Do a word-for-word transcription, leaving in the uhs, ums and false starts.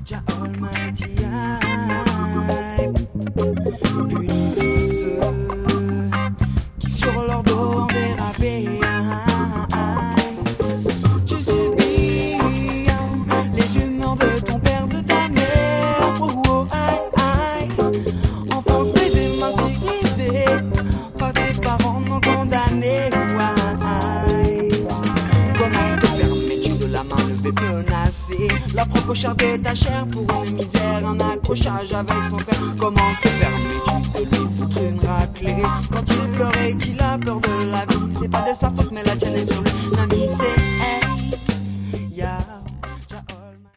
Jah Almighty hype. Une douce qui sur leur dos ont dérapé. Tu subis les humeurs de ton père, de ta mère. Oh, oh, aïe, aïe. Enfant brisé, martyrisé par tes parents non condamnés. Aïe. Comment te permets-tu de la main levée menacer la propre chair de ta chair pour une misère, un accrochage avec son frère? Comment te permets-tu de lui foutre une raclée quand il pleurait, qu'il a peur de la vie? C'est pas de sa faute mais la tienne est sur lui.